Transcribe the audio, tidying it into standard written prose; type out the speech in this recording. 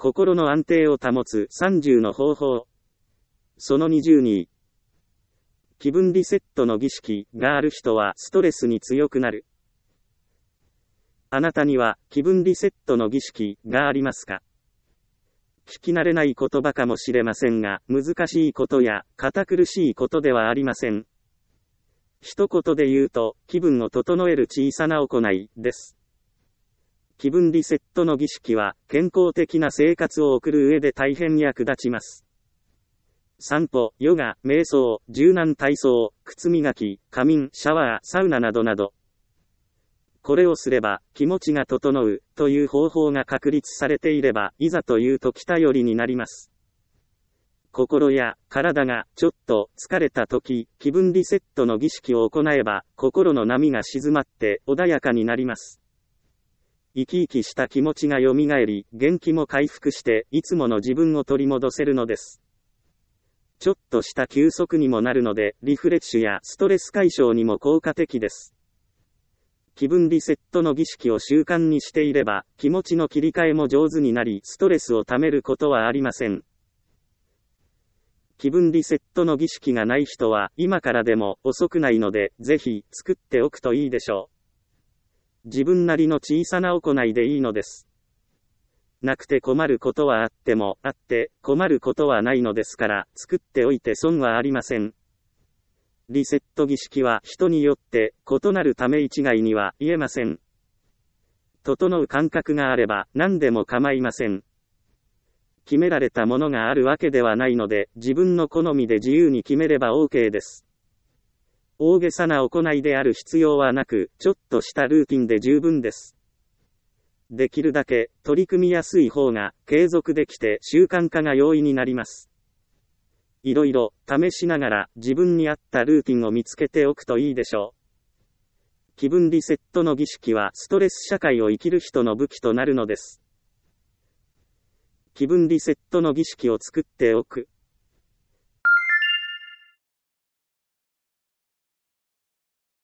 心の安定を保つ30の方法。その22。気分リセットの儀式がある人はストレスに強くなる。あなたには気分リセットの儀式がありますか？聞き慣れない言葉かもしれませんが、難しいことや堅苦しいことではありません。一言で言うと、気分を整える小さな行いです。気分リセットの儀式は、健康的な生活を送る上で大変役立ちます。散歩、ヨガ、瞑想、柔軟体操、靴磨き、仮眠、シャワー、サウナなどなど。これをすれば、気持ちが整う、という方法が確立されていれば、いざという時頼りになります。心や体がちょっと疲れた時、気分リセットの儀式を行えば、心の波が静まって穏やかになります。生き生きした気持ちが蘇り、元気も回復して、いつもの自分を取り戻せるのです。ちょっとした休息にもなるので、リフレッシュやストレス解消にも効果的です。気分リセットの儀式を習慣にしていれば、気持ちの切り替えも上手になり、ストレスをためることはありません。気分リセットの儀式がない人は、今からでも遅くないので、ぜひ作っておくといいでしょう。自分なりの小さな行いでいいのです。なくて困ることはあっても、あって困ることはないのですから、作っておいて損はありません。リセット儀式は人によって異なるため一概には言えません。整う感覚があれば何でも構いません。決められたものがあるわけではないので、自分の好みで自由に決めれば OK です。大げさな行いである必要はなく、ちょっとしたルーティンで十分です。できるだけ取り組みやすい方が継続できて習慣化が容易になります。いろいろ試しながら自分に合ったルーティンを見つけておくといいでしょう。気分リセットの儀式はストレス社会を生きる人の武器となるのです。気分リセットの儀式を作っておく。